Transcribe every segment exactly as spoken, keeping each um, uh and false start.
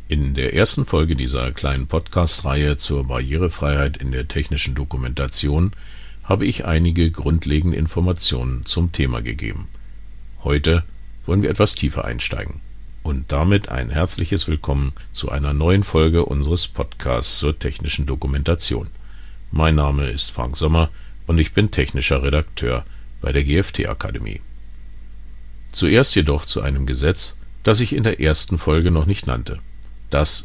In der ersten Folge dieser kleinen Podcast-Reihe zur Barrierefreiheit in der technischen Dokumentation habe ich einige grundlegende Informationen zum Thema gegeben. Heute wollen wir etwas tiefer einsteigen. Und damit ein herzliches Willkommen zu einer neuen Folge unseres Podcasts zur technischen Dokumentation. Mein Name ist Frank Sommer und ich bin technischer Redakteur bei der G F T-Akademie. Zuerst jedoch zu einem Gesetz, das ich in der ersten Folge noch nicht nannte. Das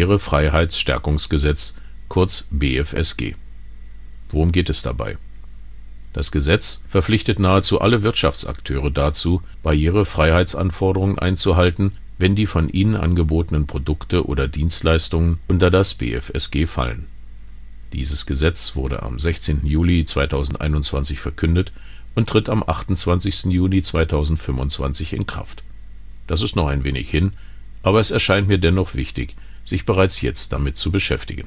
Barrierefreiheitsstärkungsgesetz, kurz B F S G. Worum geht es dabei? Das Gesetz verpflichtet nahezu alle Wirtschaftsakteure dazu, Barrierefreiheitsanforderungen einzuhalten, wenn die von ihnen angebotenen Produkte oder Dienstleistungen unter das B F S G fallen. Dieses Gesetz wurde am sechzehnten Juli zweitausendeinundzwanzig verkündet und tritt am achtundzwanzigsten Juni zweitausendfünfundzwanzig in Kraft. Das ist noch ein wenig hin, aber es erscheint mir dennoch wichtig, sich bereits jetzt damit zu beschäftigen.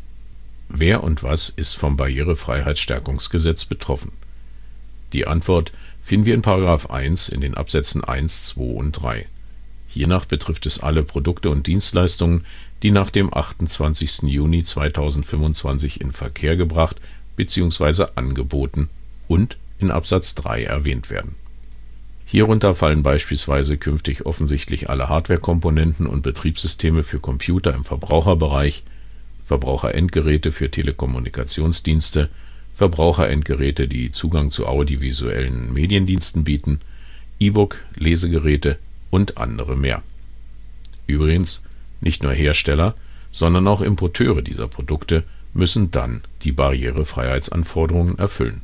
Wer und was ist vom Barrierefreiheitsstärkungsgesetz betroffen? Die Antwort finden wir in Paragraph eins in den Absätzen eins, zwei und drei. Hiernach betrifft es alle Produkte und Dienstleistungen, die nach dem achtundzwanzigsten Juni zweitausendfünfundzwanzig in Verkehr gebracht bzw. angeboten und in Absatz drei erwähnt werden. Hierunter fallen beispielsweise künftig offensichtlich alle Hardwarekomponenten und Betriebssysteme für Computer im Verbraucherbereich, Verbraucherendgeräte für Telekommunikationsdienste, Verbraucherendgeräte, die Zugang zu audiovisuellen Mediendiensten bieten, E-Book, Lesegeräte und andere mehr. Übrigens, nicht nur Hersteller, sondern auch Importeure dieser Produkte müssen dann die Barrierefreiheitsanforderungen erfüllen.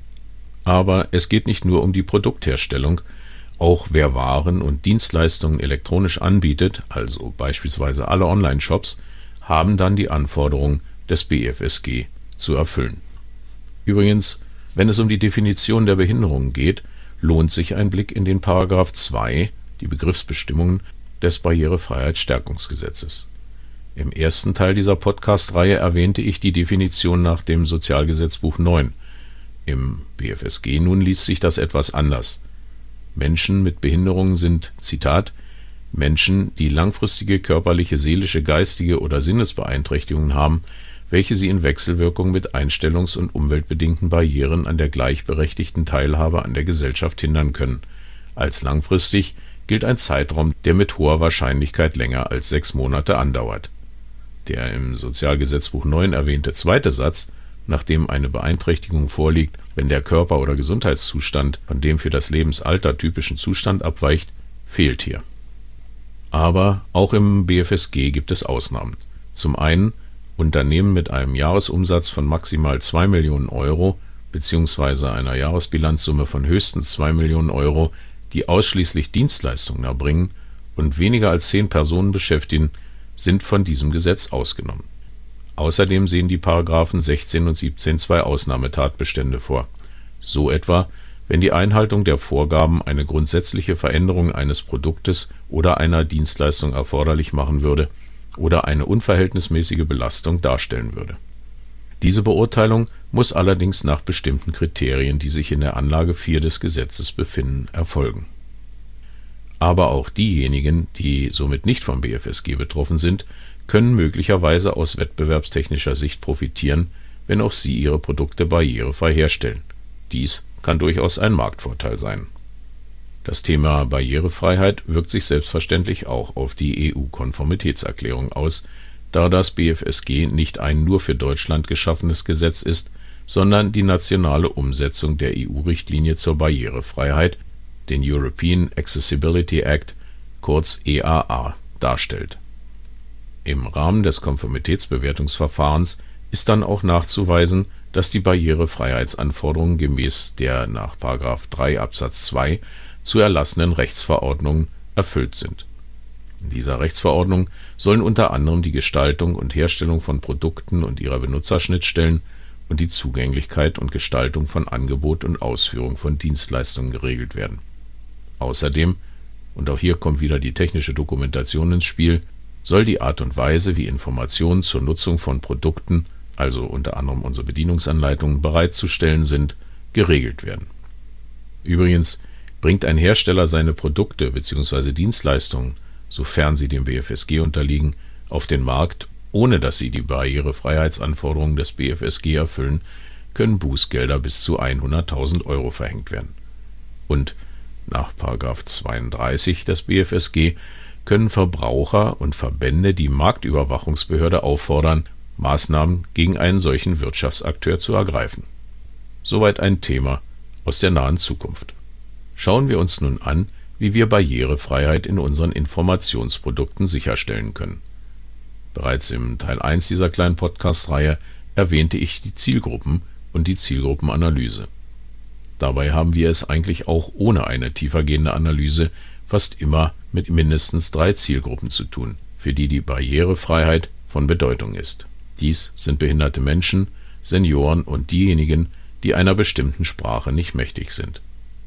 Aber es geht nicht nur um die Produktherstellung, auch wer Waren und Dienstleistungen elektronisch anbietet, also beispielsweise alle Online-Shops, haben dann die Anforderungen des B F S G zu erfüllen. Übrigens, wenn es um die Definition der Behinderungen geht, lohnt sich ein Blick in den Paragraph zwei, die Begriffsbestimmungen des Barrierefreiheitsstärkungsgesetzes. Im ersten Teil dieser Podcast-Reihe erwähnte ich die Definition nach dem Sozialgesetzbuch neun. Im B F S G nun liest sich das etwas anders. Menschen mit Behinderungen sind, Zitat, Menschen, die langfristige körperliche, seelische, geistige oder Sinnesbeeinträchtigungen haben, welche sie in Wechselwirkung mit einstellungs- und umweltbedingten Barrieren an der gleichberechtigten Teilhabe an der Gesellschaft hindern können. Als langfristig gilt ein Zeitraum, der mit hoher Wahrscheinlichkeit länger als sechs Monate andauert. Der im Sozialgesetzbuch neun erwähnte zweite Satz, nachdem eine Beeinträchtigung vorliegt, wenn der Körper- oder Gesundheitszustand von dem für das Lebensalter typischen Zustand abweicht, fehlt hier. Aber auch im B F S G gibt es Ausnahmen. Zum einen Unternehmen mit einem Jahresumsatz von maximal zwei Millionen Euro bzw. einer Jahresbilanzsumme von höchstens zwei Millionen Euro, die ausschließlich Dienstleistungen erbringen und weniger als zehn Personen beschäftigen, sind von diesem Gesetz ausgenommen. Außerdem sehen die Paragraphen sechzehn und siebzehn zwei Ausnahmetatbestände vor. So etwa, wenn die Einhaltung der Vorgaben eine grundsätzliche Veränderung eines Produktes oder einer Dienstleistung erforderlich machen würde oder eine unverhältnismäßige Belastung darstellen würde. Diese Beurteilung muss allerdings nach bestimmten Kriterien, die sich in der Anlage vier des Gesetzes befinden, erfolgen. Aber auch diejenigen, die somit nicht vom B F S G betroffen sind, können möglicherweise aus wettbewerbstechnischer Sicht profitieren, wenn auch sie ihre Produkte barrierefrei herstellen. Dies kann durchaus ein Marktvorteil sein. Das Thema Barrierefreiheit wirkt sich selbstverständlich auch auf die E U-Konformitätserklärung aus, da das B F S G nicht ein nur für Deutschland geschaffenes Gesetz ist, sondern die nationale Umsetzung der E U-Richtlinie zur Barrierefreiheit, den European Accessibility Act, kurz E A A, darstellt. Im Rahmen des Konformitätsbewertungsverfahrens ist dann auch nachzuweisen, dass die Barrierefreiheitsanforderungen gemäß der nach Paragraph drei Absatz zwei zu erlassenen Rechtsverordnungen erfüllt sind. In dieser Rechtsverordnung sollen unter anderem die Gestaltung und Herstellung von Produkten und ihrer Benutzerschnittstellen und die Zugänglichkeit und Gestaltung von Angebot und Ausführung von Dienstleistungen geregelt werden. Außerdem, und auch hier kommt wieder die technische Dokumentation ins Spiel, soll die Art und Weise, wie Informationen zur Nutzung von Produkten, also unter anderem unsere Bedienungsanleitungen, bereitzustellen sind, geregelt werden. Übrigens bringt ein Hersteller seine Produkte bzw. Dienstleistungen, sofern sie dem B F S G unterliegen, auf den Markt, ohne dass sie die Barrierefreiheitsanforderungen des B F S G erfüllen, können Bußgelder bis zu hunderttausend Euro verhängt werden. Und nach Paragraph zweiunddreißig des B F S G können Verbraucher und Verbände die Marktüberwachungsbehörde auffordern, Maßnahmen gegen einen solchen Wirtschaftsakteur zu ergreifen. Soweit ein Thema aus der nahen Zukunft. Schauen wir uns nun an, wie wir Barrierefreiheit in unseren Informationsprodukten sicherstellen können. Bereits im Teil eins dieser kleinen Podcast-Reihe erwähnte ich die Zielgruppen und die Zielgruppenanalyse. Dabei haben wir es eigentlich auch ohne eine tiefergehende Analyse fast immer mit mindestens drei Zielgruppen zu tun, für die die Barrierefreiheit von Bedeutung ist. Dies sind behinderte Menschen, Senioren und diejenigen, die einer bestimmten Sprache nicht mächtig sind.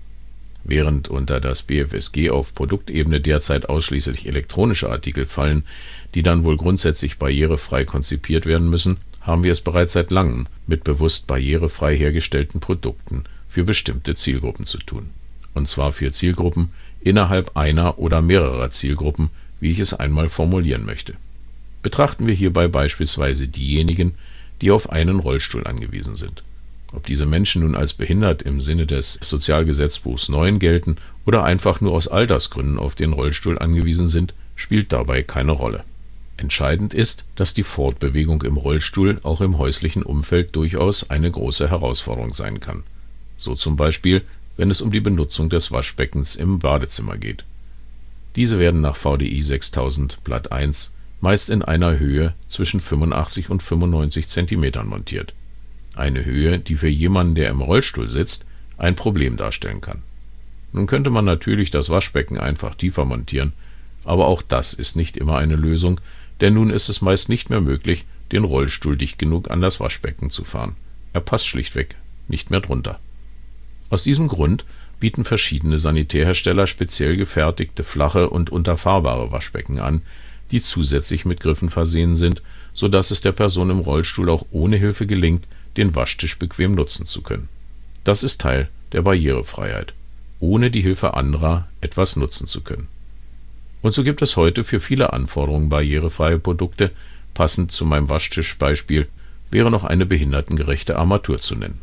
Während unter das B F S G auf Produktebene derzeit ausschließlich elektronische Artikel fallen, die dann wohl grundsätzlich barrierefrei konzipiert werden müssen, haben wir es bereits seit langem mit bewusst barrierefrei hergestellten Produkten für bestimmte Zielgruppen zu tun. Und zwar für Zielgruppen innerhalb einer oder mehrerer Zielgruppen, wie ich es einmal formulieren möchte. Betrachten wir hierbei beispielsweise diejenigen, die auf einen Rollstuhl angewiesen sind. Ob diese Menschen nun als behindert im Sinne des Sozialgesetzbuchs neun gelten oder einfach nur aus Altersgründen auf den Rollstuhl angewiesen sind, spielt dabei keine Rolle. Entscheidend ist, dass die Fortbewegung im Rollstuhl auch im häuslichen Umfeld durchaus eine große Herausforderung sein kann. So zum Beispiel, wenn es um die Benutzung des Waschbeckens im Badezimmer geht. Diese werden nach V D I sechstausend Blatt eins meist in einer Höhe zwischen fünfundachtzig und fünfundneunzig Zentimetern montiert. Eine Höhe, die für jemanden, der im Rollstuhl sitzt, ein Problem darstellen kann. Nun könnte man natürlich das Waschbecken einfach tiefer montieren, aber auch das ist nicht immer eine Lösung, denn nun ist es meist nicht mehr möglich, den Rollstuhl dicht genug an das Waschbecken zu fahren. Er passt schlichtweg nicht mehr drunter. Aus diesem Grund bieten verschiedene Sanitärhersteller speziell gefertigte flache und unterfahrbare Waschbecken an, die zusätzlich mit Griffen versehen sind, sodass es der Person im Rollstuhl auch ohne Hilfe gelingt, den Waschtisch bequem nutzen zu können. Das ist Teil der Barrierefreiheit, ohne die Hilfe anderer etwas nutzen zu können. Und so gibt es heute für viele Anforderungen barrierefreie Produkte. Passend zu meinem Waschtischbeispiel wäre noch eine behindertengerechte Armatur zu nennen.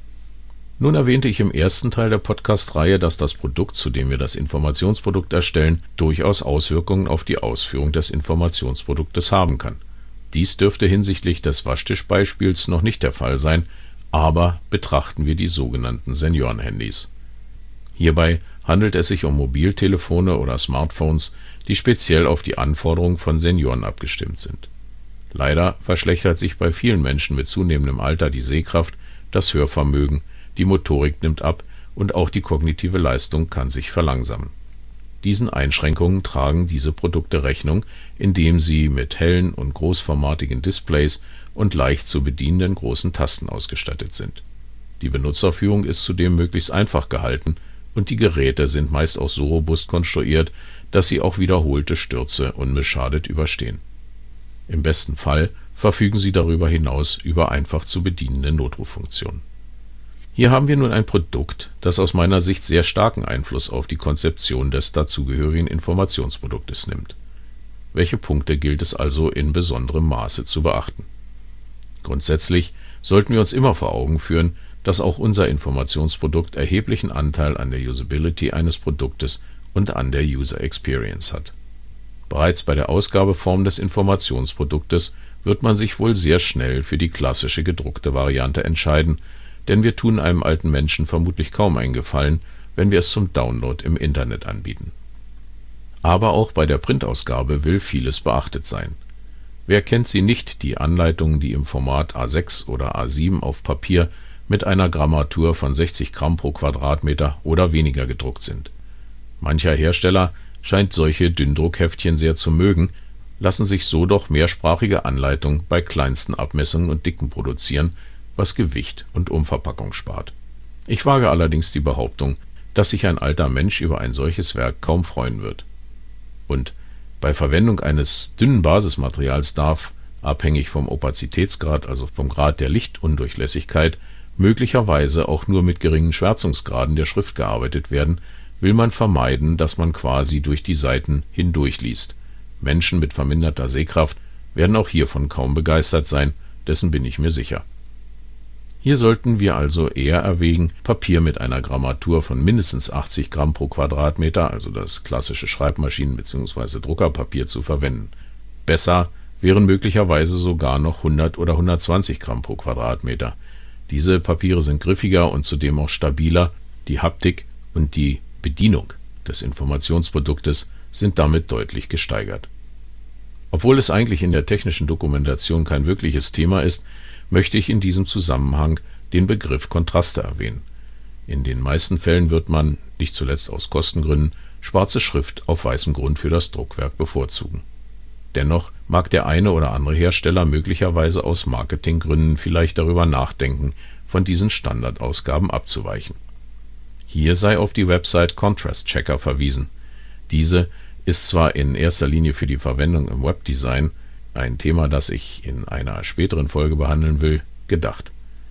Nun erwähnte ich im ersten Teil der Podcast-Reihe, dass das Produkt, zu dem wir das Informationsprodukt erstellen, durchaus Auswirkungen auf die Ausführung des Informationsproduktes haben kann. Dies dürfte hinsichtlich des Waschtischbeispiels noch nicht der Fall sein, aber betrachten wir die sogenannten Seniorenhandys. Hierbei handelt es sich um Mobiltelefone oder Smartphones, die speziell auf die Anforderungen von Senioren abgestimmt sind. Leider verschlechtert sich bei vielen Menschen mit zunehmendem Alter die Sehkraft, das Hörvermögen, die Motorik nimmt ab und auch die kognitive Leistung kann sich verlangsamen. Diesen Einschränkungen tragen diese Produkte Rechnung, indem sie mit hellen und großformatigen Displays und leicht zu bedienenden großen Tasten ausgestattet sind. Die Benutzerführung ist zudem möglichst einfach gehalten und die Geräte sind meist auch so robust konstruiert, dass sie auch wiederholte Stürze unbeschadet überstehen. Im besten Fall verfügen sie darüber hinaus über einfach zu bedienende Notruffunktionen. Hier haben wir nun ein Produkt, das aus meiner Sicht sehr starken Einfluss auf die Konzeption des dazugehörigen Informationsproduktes nimmt. Welche Punkte gilt es also in besonderem Maße zu beachten? Grundsätzlich sollten wir uns immer vor Augen führen, dass auch unser Informationsprodukt erheblichen Anteil an der Usability eines Produktes und an der User Experience hat. Bereits bei der Ausgabeform des Informationsproduktes wird man sich wohl sehr schnell für die klassische gedruckte Variante entscheiden, denn wir tun einem alten Menschen vermutlich kaum einen Gefallen, wenn wir es zum Download im Internet anbieten. Aber auch bei der Printausgabe will vieles beachtet sein. Wer kennt sie nicht, die Anleitungen, die im Format A sechs oder A sieben auf Papier mit einer Grammatur von sechzig Gramm pro Quadratmeter oder weniger gedruckt sind. Mancher Hersteller scheint solche Dünndruckheftchen sehr zu mögen, lassen sich so doch mehrsprachige Anleitungen bei kleinsten Abmessungen und Dicken produzieren, was Gewicht und Umverpackung spart. Ich wage allerdings die Behauptung, dass sich ein alter Mensch über ein solches Werk kaum freuen wird. Und bei Verwendung eines dünnen Basismaterials darf, abhängig vom Opazitätsgrad, also vom Grad der Lichtundurchlässigkeit, möglicherweise auch nur mit geringen Schwärzungsgraden der Schrift gearbeitet werden, will man vermeiden, dass man quasi durch die Seiten hindurchliest. Menschen mit verminderter Sehkraft werden auch hiervon kaum begeistert sein, dessen bin ich mir sicher. Hier sollten wir also eher erwägen, Papier mit einer Grammatur von mindestens achtzig Gramm pro Quadratmeter, also das klassische Schreibmaschinen- bzw. Druckerpapier, zu verwenden. Besser wären möglicherweise sogar noch hundert oder hundertzwanzig Gramm pro Quadratmeter. Diese Papiere sind griffiger und zudem auch stabiler, die Haptik und die Bedienung des Informationsproduktes sind damit deutlich gesteigert. Obwohl es eigentlich in der technischen Dokumentation kein wirkliches Thema ist, möchte ich in diesem Zusammenhang den Begriff Kontraste erwähnen. In den meisten Fällen wird man, nicht zuletzt aus Kostengründen, schwarze Schrift auf weißem Grund für das Druckwerk bevorzugen. Dennoch mag der eine oder andere Hersteller möglicherweise aus Marketinggründen vielleicht darüber nachdenken, von diesen Standardausgaben abzuweichen. Hier sei auf die Website Contrast Checker verwiesen. Diese ist zwar in erster Linie für die Verwendung im Webdesign, ein Thema, das ich in einer späteren Folge behandeln will, gedacht.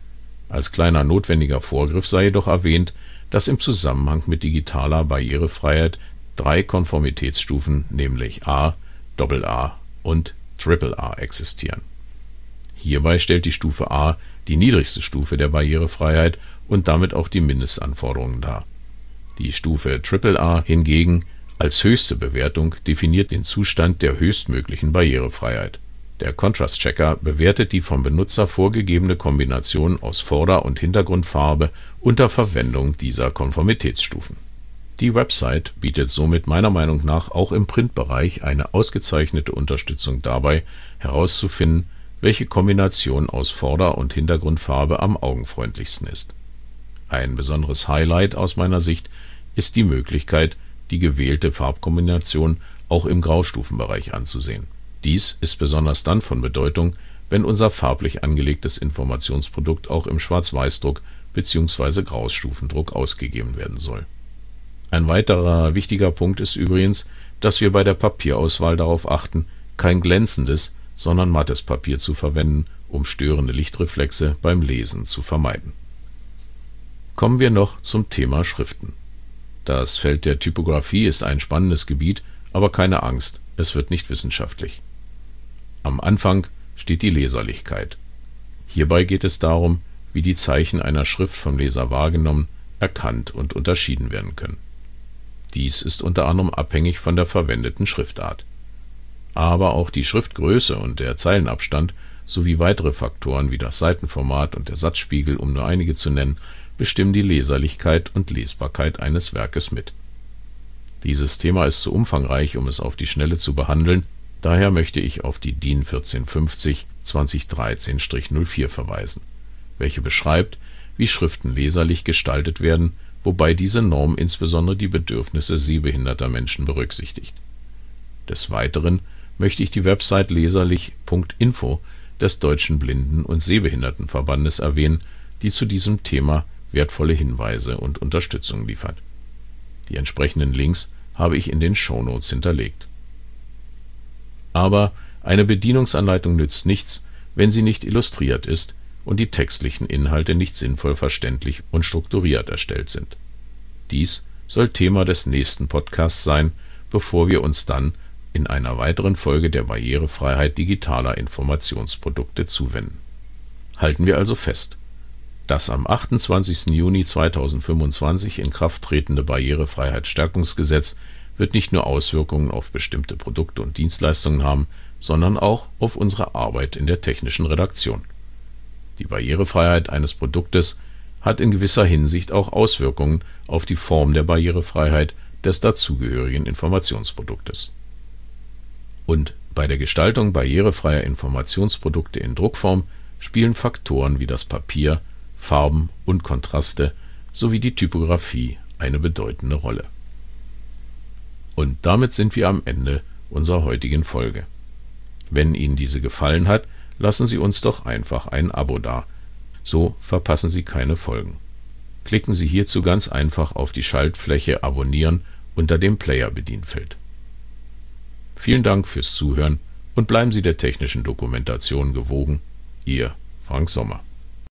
Als kleiner notwendiger Vorgriff sei jedoch erwähnt, dass im Zusammenhang mit digitaler Barrierefreiheit drei Konformitätsstufen, nämlich A, Doppel A und Triple A existieren. Hierbei stellt die Stufe A die niedrigste Stufe der Barrierefreiheit und damit auch die Mindestanforderungen dar. Die Stufe Triple A hingegen als höchste Bewertung definiert den Zustand der höchstmöglichen Barrierefreiheit. Der Contrast Checker bewertet die vom Benutzer vorgegebene Kombination aus Vorder- und Hintergrundfarbe unter Verwendung dieser Konformitätsstufen. Die Website bietet somit meiner Meinung nach auch im Printbereich eine ausgezeichnete Unterstützung dabei, herauszufinden, welche Kombination aus Vorder- und Hintergrundfarbe am augenfreundlichsten ist. Ein besonderes Highlight aus meiner Sicht ist die Möglichkeit, die gewählte Farbkombination auch im Graustufenbereich anzusehen. Dies ist besonders dann von Bedeutung, wenn unser farblich angelegtes Informationsprodukt auch im Schwarz-Weiß-Druck bzw. Graustufendruck ausgegeben werden soll. Ein weiterer wichtiger Punkt ist übrigens, dass wir bei der Papierauswahl darauf achten, kein glänzendes, sondern mattes Papier zu verwenden, um störende Lichtreflexe beim Lesen zu vermeiden. Kommen wir noch zum Thema Schriften. Das Feld der Typografie ist ein spannendes Gebiet, aber keine Angst, es wird nicht wissenschaftlich. Am Anfang steht die Leserlichkeit. Hierbei geht es darum, wie die Zeichen einer Schrift vom Leser wahrgenommen, erkannt und unterschieden werden können. Dies ist unter anderem abhängig von der verwendeten Schriftart. Aber auch die Schriftgröße und der Zeilenabstand sowie weitere Faktoren wie das Seitenformat und der Satzspiegel, um nur einige zu nennen, bestimmen die Leserlichkeit und Lesbarkeit eines Werkes mit. Dieses Thema ist zu umfangreich, um es auf die Schnelle zu behandeln, daher möchte ich auf die DIN vierzehn fünfzig zweitausenddreizehn null vier verweisen, welche beschreibt, wie Schriften leserlich gestaltet werden, wobei diese Norm insbesondere die Bedürfnisse sehbehinderter Menschen berücksichtigt. Des Weiteren möchte ich die Website leserlich punkt info des Deutschen Blinden- und Sehbehindertenverbandes erwähnen, die zu diesem Thema wertvolle Hinweise und Unterstützung liefert. Die entsprechenden Links habe ich in den Shownotes hinterlegt. Aber eine Bedienungsanleitung nützt nichts, wenn sie nicht illustriert ist und die textlichen Inhalte nicht sinnvoll verständlich und strukturiert erstellt sind. Dies soll Thema des nächsten Podcasts sein, bevor wir uns dann in einer weiteren Folge der Barrierefreiheit digitaler Informationsprodukte zuwenden. Halten wir also fest: Das am achtundzwanzigsten Juni zweitausendfünfundzwanzig in Kraft tretende Barrierefreiheitsstärkungsgesetz wird nicht nur Auswirkungen auf bestimmte Produkte und Dienstleistungen haben, sondern auch auf unsere Arbeit in der technischen Redaktion. Die Barrierefreiheit eines Produktes hat in gewisser Hinsicht auch Auswirkungen auf die Form der Barrierefreiheit des dazugehörigen Informationsproduktes. Und bei der Gestaltung barrierefreier Informationsprodukte in Druckform spielen Faktoren wie das Papier, Farben und Kontraste sowie die Typografie eine bedeutende Rolle. Und damit sind wir am Ende unserer heutigen Folge. Wenn Ihnen diese gefallen hat, lassen Sie uns doch einfach ein Abo da. So verpassen Sie keine Folgen. Klicken Sie hierzu ganz einfach auf die Schaltfläche Abonnieren unter dem Player-Bedienfeld. Vielen Dank fürs Zuhören und bleiben Sie der technischen Dokumentation gewogen. Ihr Frank Sommer.